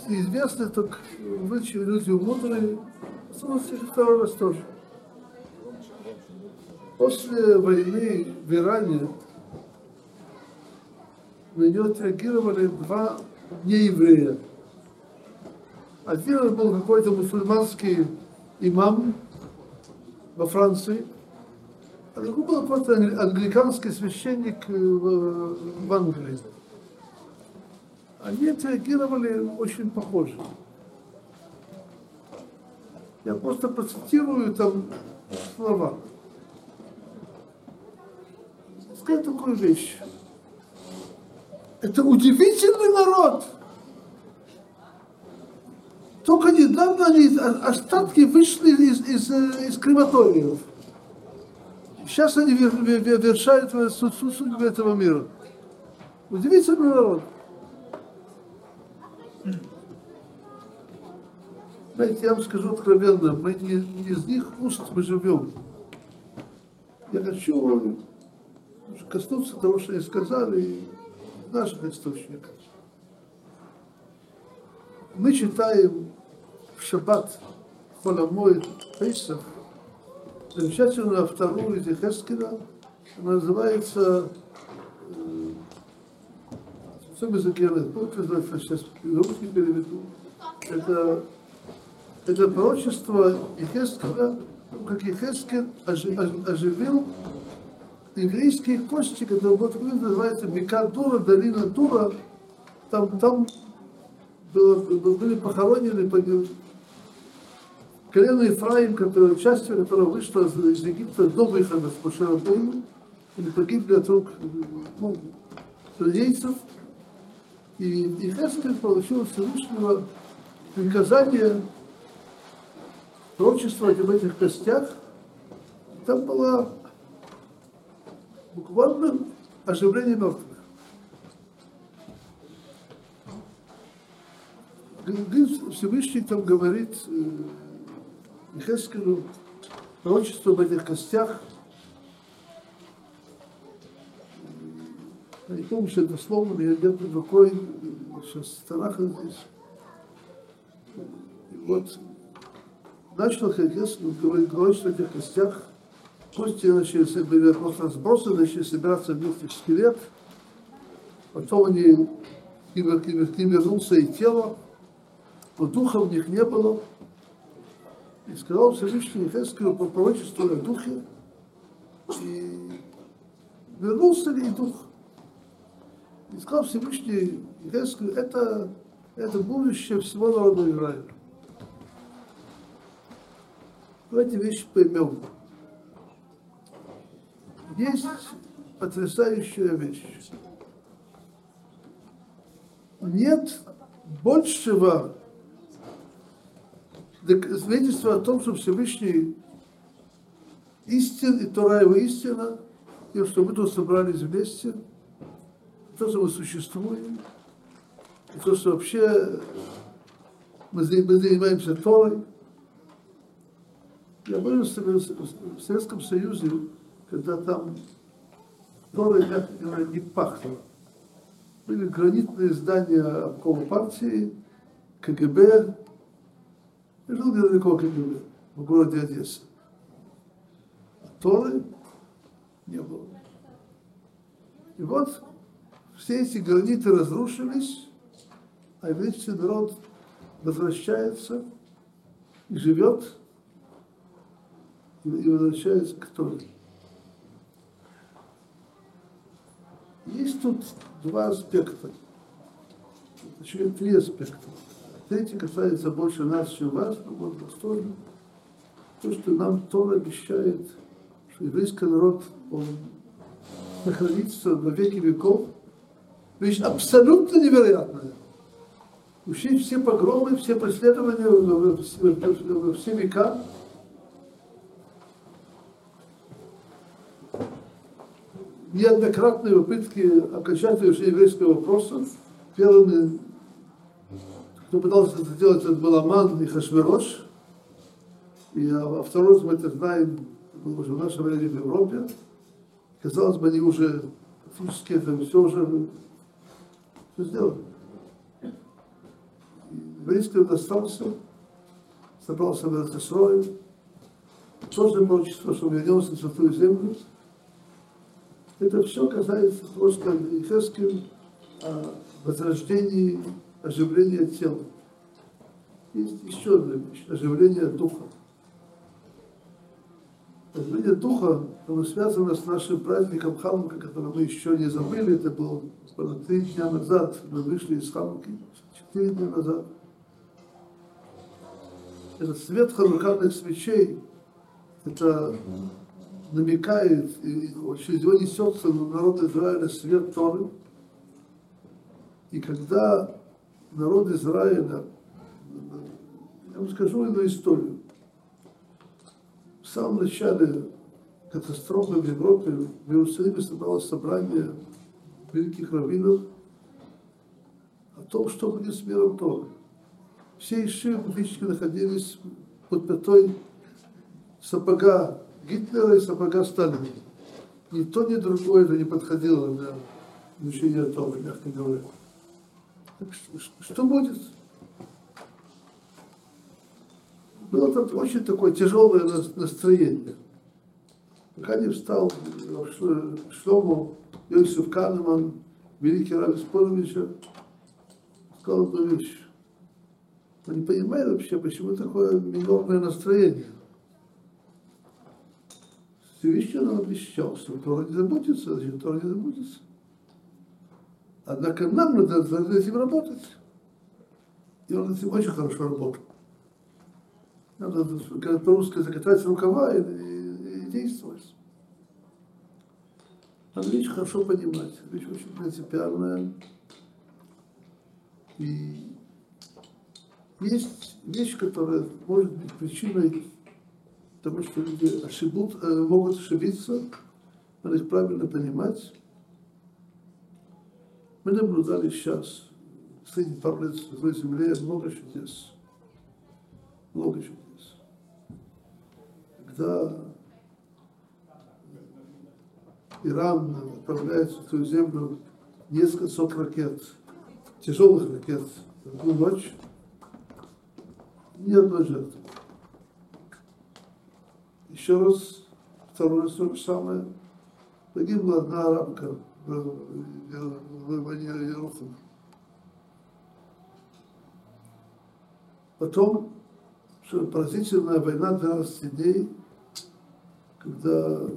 известны, только люди мудрые, второй раз тоже. После войны в Иране на нее отреагировали два нееврея. Один был какой-то мусульманский имам во Франции, а другой был просто англиканский священник в Англии. Они отреагировали очень похоже. Я просто процитирую там слова. Скажу такую вещь. Это удивительный народ. Только недавно остатки вышли из крематориев. Сейчас они вершают судьбу этого мира. Удивительный народ. Знаете, я вам скажу откровенно, мы не из них уст мы живем. Я хочу коснуться того, что они сказали, в наших источниках. Мы читаем в шаббат Холомой Пейсах замечательную вторую из Ехескеля. Она называется в своем языке, сейчас русский переведу. Это пророчество Ехескеля, как Ехескель оживил еврейские кости, которые вот называется Мика Дура, долина Дура. Там были похоронены колено Ефраим, часть которого вышла из Египта до выхода с Моше Рабейну, или погибли от рук иудейцев. И Ехескель получил от Всевышнего приказание пророчествовать об этих костях. Там было буквально оживление мертвых. Всевышний там говорит Ехескелю пророчество об этих костях. Я не помню, что это слово, но я где-то под рукой, сейчас Танаха здесь. И вот начал Ехескель говорить о этих костях. Кости были просто разбросаны, начали собираться вместе в скелет. Потом к ним вернулся и тело, но духа в них не было. И сказал Всевышний Ехескелю по пророчеству о духе. И вернулся ли и дух? И сказал Всевышний Ехескелю, это будущее всего народа Израиля. Давайте вещи поймем. Есть потрясающая вещь. Нет большего свидетельства о том, что Всевышний истин, и Тора его истина, и что мы тут собрались вместе, то, что мы существуем, и то, что вообще мы занимаемся Торой. Я был в Советском Союзе, когда там Торой, мягко говоря, не пахло. Были гранитные здания обкома партии, КГБ. Я жил недалеко КГБ, в городе Одесса. А Торы не было. И вот все эти граниты разрушились, а еврейский народ возвращается и живет, и возвращается к Торе. Есть тут два аспекта, точнее три аспекта. Третий касается больше нас, чем вас, но вот восторжен. То, что нам Тора обещает, что еврейский народ, он сохранится во веки веков. Вещь абсолютно невероятная. Все погромы, все преследования во все века. Неоднократные попытки окончательного решения еврейского вопроса. Первыми, кто пытался это сделать, это был Аман и Хашверош. И второй, мы это знаем, был уже в наше время в Европе. Казалось бы, они уже фактически это все уже сделали. еврейский народ остался, собрался в Эрец-Исроэль, тоже пророчество, что вернемся в Святую Землю. Это все касается того, что Иезекииль о возрождении, оживлении тела. Есть еще одна вещь – оживление духа. Оживление духа, оно связано с нашим праздником Ханука, который мы еще не забыли. Это было 3 дня назад, мы вышли из Хануки, 4 дня назад. Этот свет ханукальных свечей, это намекает, и через него несется на народ Израиля свет Торы. И когда народ Израиля, я вам скажу одну историю. В самом начале катастрофы в Европе в Иерусалиме собралось собрание великих раввинов о том, что будет с миром Торы. Все ишивы практически находились под пятой сапога Гитлера и сапога Сталина. Ни то, ни другое это не подходило для изучения Торы, мягко говоря. Так что будет? Было там очень такое тяжелое настроение. Пока не встал Шломо Йосеф Канеман, великий рав Исполнича, сказал одну вещь. Он не понимает вообще, почему такое минорное настроение. Всевышний нам обещал, что Тора не заботится, значит, Тора не заботится. Однако нам надо над этим работать. И он над этим очень хорошо работал. Надо, как по-русски, закатать рукава и действовать. Надо вещь хорошо понимать, вещь очень принципиальная. И есть вещь, которая может быть причиной того, что люди могут ошибиться, надо их правильно понимать. Мы наблюдали сейчас, последние пару лет в своей земле, много чудес. Много чудес. Когда Иран отправляет в свою землю несколько сот ракет, тяжелых ракет, в одну ночь, ни одной жертвы. Еще раз, второй раз то же самое. Погибла одна арабка в войне Ерухана. Потом, что поразительная война 12 дней, когда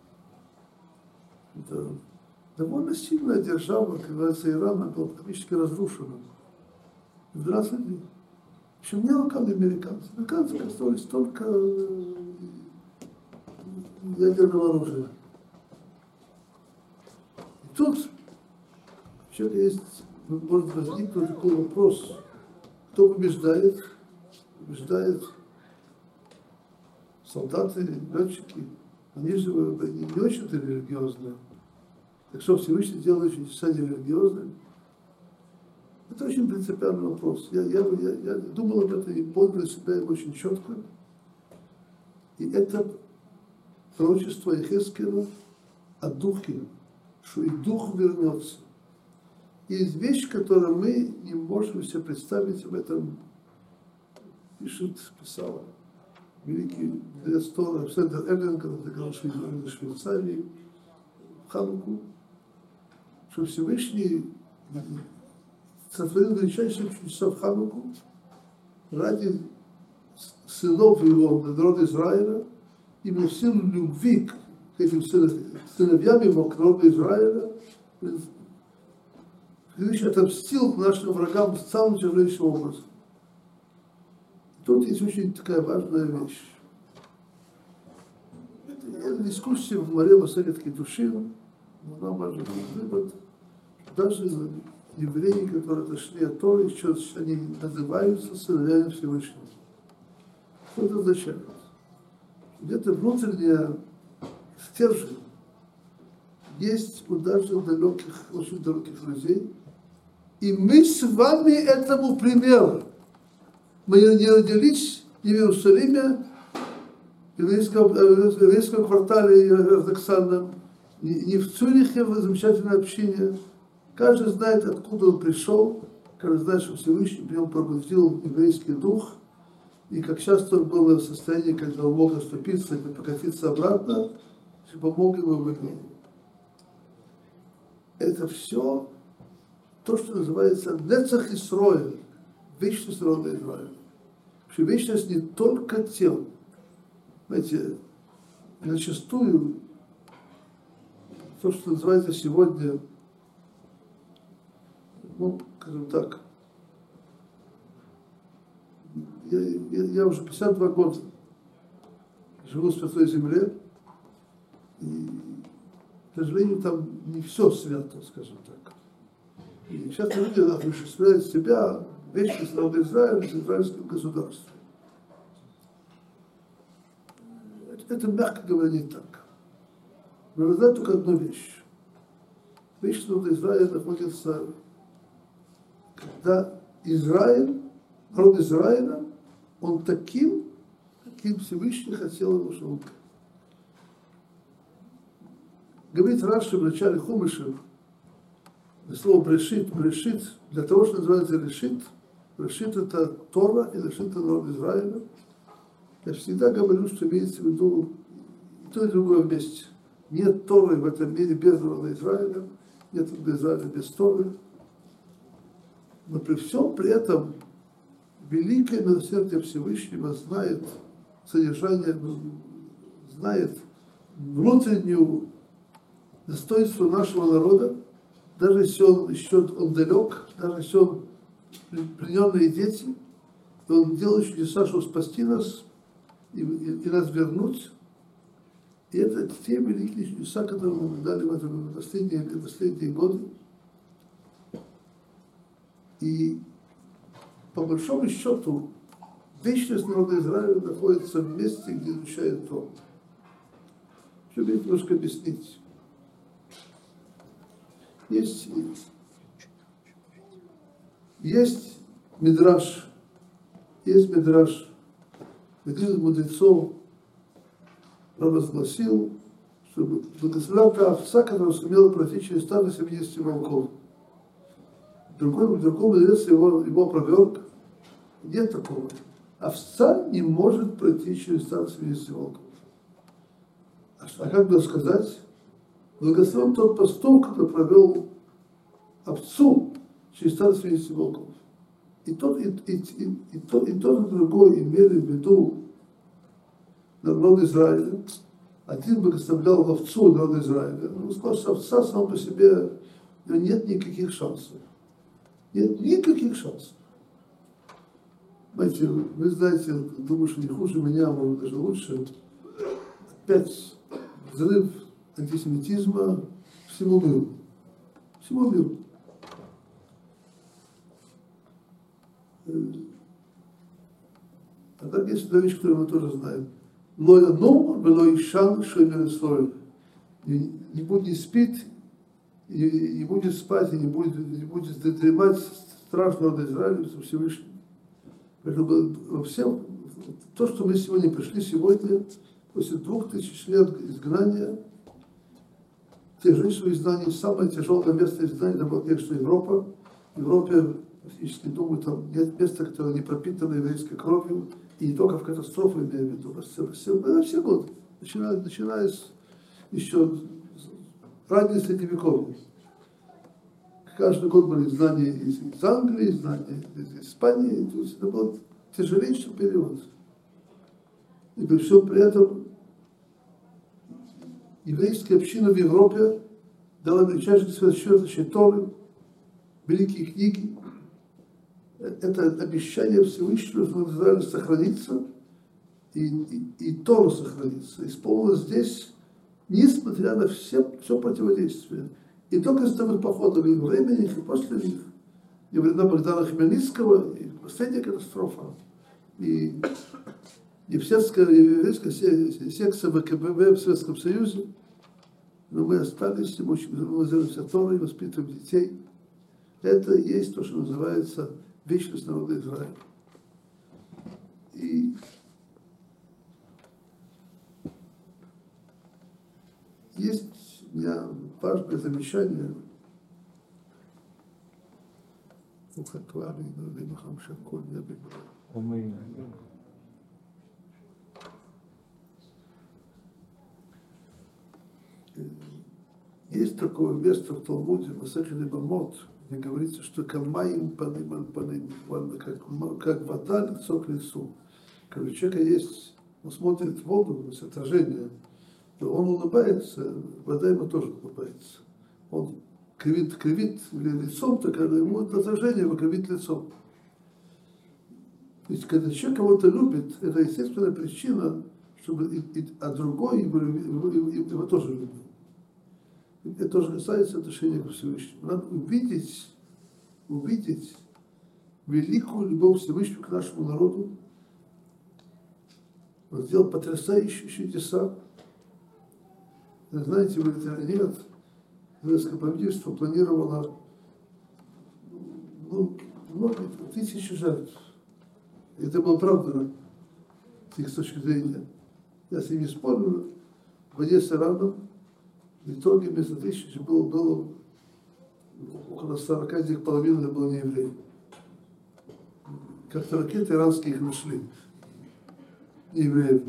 довольно сильная держава, как говорится, Ирана, была практически разрушена. 12 дней. В общем, не локальные американцы. Американцы коснулись только ядерного оружия. И тут вообще есть, может возникнуть такой вопрос, кто побеждает? Побеждает солдаты, летчики. Они же не очень-то религиозные. Так что Всевышний делает чудеса нерелигиозными. Это очень принципиальный вопрос. Я думал об этом и понял для себя его очень четко. И это пророчество Иезекииля о Духе, что и Дух вернется. И есть вещь, которую мы не можем себе представить об этом. Писал великий мудрец Тора Александр Эрлингер, это говорил в Швейцарии, в Хануку, что Всевышний сотворил величайшие чудеса в Хануку ради сынов его, народа Израиля, именно в силу любви к этим сыновьям его, к народу Израиля. Всевышний отомстил нашим врагам самым тяжелейшим образом. Тут есть очень такая важная вещь. Это дискуссия в море Масехет Кидушин, но нам важен вывод. Даже евреи, которые отошли от Торы, сейчас они называются сыновьями Всевышнего. Что это означает? Где-то внутренняя стержень есть у даже далеких, очень далеких людей. И мы с вами этому пример. Мы не родились ни в Иерусалиме, в еврейском квартале ортодоксальном, ни в Цюрихе, в замечательной общине. Каждый знает, откуда он пришел. Каждый знает, что Всевышний в нем пробудил еврейский дух, и как часто он был в состоянии, когда он мог оступиться и покатиться обратно, и помог ему выиграть. Это все то, что называется Нецах Исроэль, вечность народа Израиля. Что вечность не только тел. Знаете, зачастую то, что называется сегодня, ну, скажем так, я уже 52 года живу в Святой Земле, и, к сожалению, там не все свято, скажем так. И сейчас люди осуществляют себя вечность народа Израиля с израильским государством. Это, мягко говоря, не так. Но вы знаете только одну вещь. Вечность народа Израиля находится, когда Израиль, народ Израиля, он таким, каким Всевышний хотел его, чтобы он был. Говорит Раши в начале Хумыша, слово брешит, для того, что называется решит, решит это Тора и решит это народ Израиля. Я всегда говорю, что имеется в виду и то, и другое вместе. Нет Торы в этом мире без народа Израиля, нет народа Израиля без Торы. Но при всем при этом великое милосердие Всевышнего знает содержание, знает внутреннюю достоинство нашего народа, даже если он еще он далек, даже если он плененные дети, и он делает чудеса, чтобы спасти нас и нас вернуть. И это те великие чудеса, которые мы дали в последние годы. И по большому счету вечность народа Израиля находится в месте, где изучает Тору. Чтобы немножко объяснить. Есть мидраш, один из мудрецов провозгласил, что благословлял овца, которая сумела пройти через стадо 70 волков. Другой мудрец его опроверг. Нет такого. Овца не может пройти через стадо 70 волков. А как бы сказать? Благословен тот пастух, который провел овцу через стадо 70 волков. И тот, и другой имели в виду народ Израиля. Один благословлял овцу народа Израиля. Он сказал, что овца сама по себе, у него нет никаких шансов. Нет никаких шансов. Знаете, вы знаете, думаю, что не хуже меня, может даже лучше. Опять взрыв антисемитизма всему миру. Всему миру. А так есть одна вещь, которую мы тоже знаем. Лоя ном, было ишан, шемер слой. Не будет спит, не будет спать, и не будет дремать страшного народа Израиля Всевышнего. Поэтому во всем, то, что мы сегодня пришли сегодня, после 2000 лет изгнания, тяжелейшего изгнания, самое тяжелое место изгнания, это была, конечно, Европа. В Европе, фактически, думаю, там нет места, которое не пропитано еврейской кровью, и не только в катастрофу, имею в виду, все годы, начиная с еще раннее средневековье. Каждый год были изгнания из Англии, изгнания из Испании, то есть это был тяжелейший период. И при всем при этом еврейская община в Европе дала величайшее священничество Торы, великие книги. Это обещание Всевышнего, что Израиль сохранится, и Тора сохранится. Исполнилось здесь, несмотря на все противодействия. И только с того похода и времени, и после них, и времена Богдана Хмельницкого, и последняя катастрофа, и еврейская секция ВКБ в Советском Союзе, но мы остались, мы занимаемся Торой, воспитываем детей. Это и есть то, что называется вечность народа Израиля. И есть у меня важное замечание. וכתוארי נרדים לכם שהכל יהיה בגלל. אמן. Есть такое место в Талмуде, в Масехет Бамот, где говорится, что камаим паным аль паным, как вода лицо к лицу. Когда у человека есть, он смотрит в воду, то есть отражение, то он улыбается, вода ему тоже улыбается. Он кривит лицом, то когда ему это отражение, его кривит лицом. То есть, когда человек кого-то любит, это естественная причина, чтобы а другой его тоже любил. Это тоже касается отношения к Всевышнему. Надо увидеть великую любовь Всевышнего к нашему народу. Он сделал потрясающие чудеса. Знаете, вы это нет, еврейское правительство планировало много тысяч жертв. И это было правда с их точки зрения. Я с ними спорил, в Одессе рядом. В итоге вместо 1000 было около 40, из них половина было не евреев. Как-то ракеты иранские их нашли, не евреев.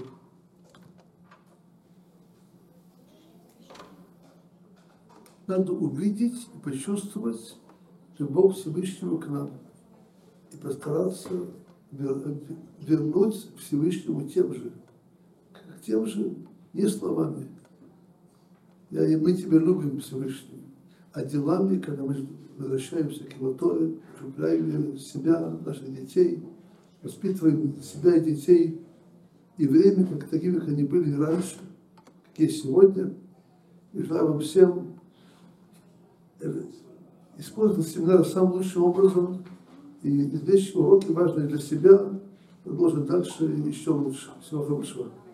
Надо увидеть и почувствовать любовь Всевышнего к нам и постараться вернуть Всевышнему тем же, не словами. Мы тебя любим, Всевышний, а делами, когда мы возвращаемся к его Торе, укрепляем себя, наших детей, воспитываем себя и детей, и время, как такими, как они были раньше, как есть сегодня. И желаю вам всем использовать семинар самым лучшим образом и извлечь уроки важные для себя, продолжить дальше еще лучше. Всего хорошего.